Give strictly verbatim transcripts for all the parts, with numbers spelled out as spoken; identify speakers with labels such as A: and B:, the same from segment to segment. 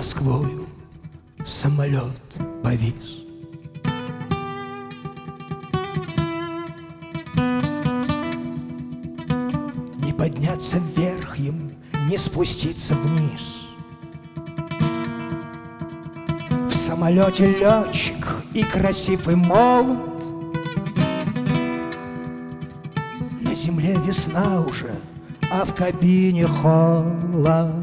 A: Москвою самолет повис. Не подняться вверх ему, не спуститься вниз. В самолете летчик и красив, и молод. На земле весна уже, а в кабине холод.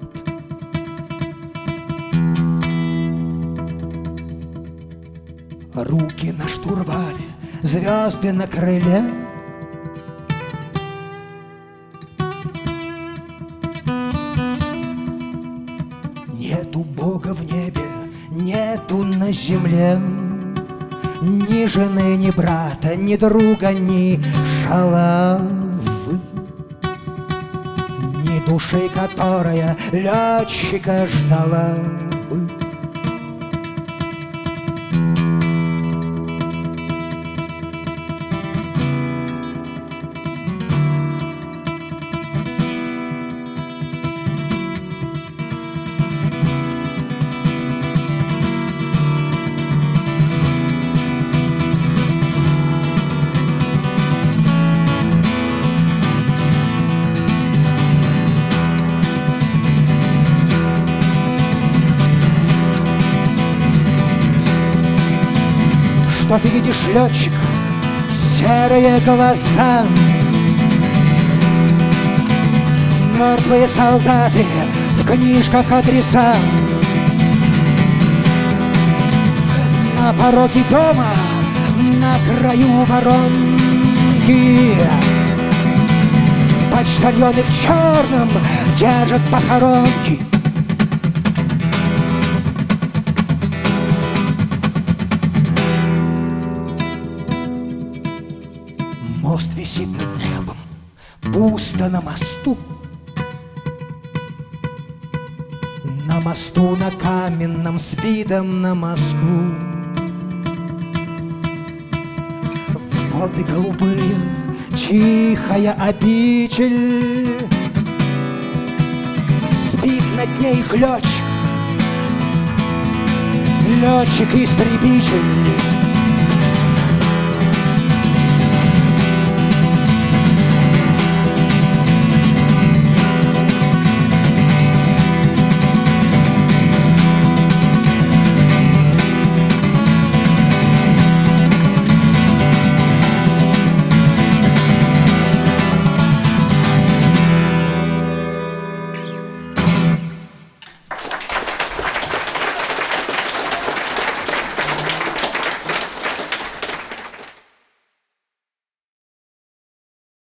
A: Руки на штурвале, звезды на крыле. Нету Бога в небе, нету на земле. Ни жены, ни брата, ни друга, ни шалавы, ни души, которая летчика ждала бы. Что ты видишь, летчик? Серые глаза, мертвые солдаты, в книжках адреса. На пороге дома, на краю воронки, почтальоны в черном держат похоронки. Мост висит над небом, пусто на мосту. На мосту на каменном с видом на Москву. Воды голубые, тихая обитель. Спит над ней их летчик, летчик-истребитель.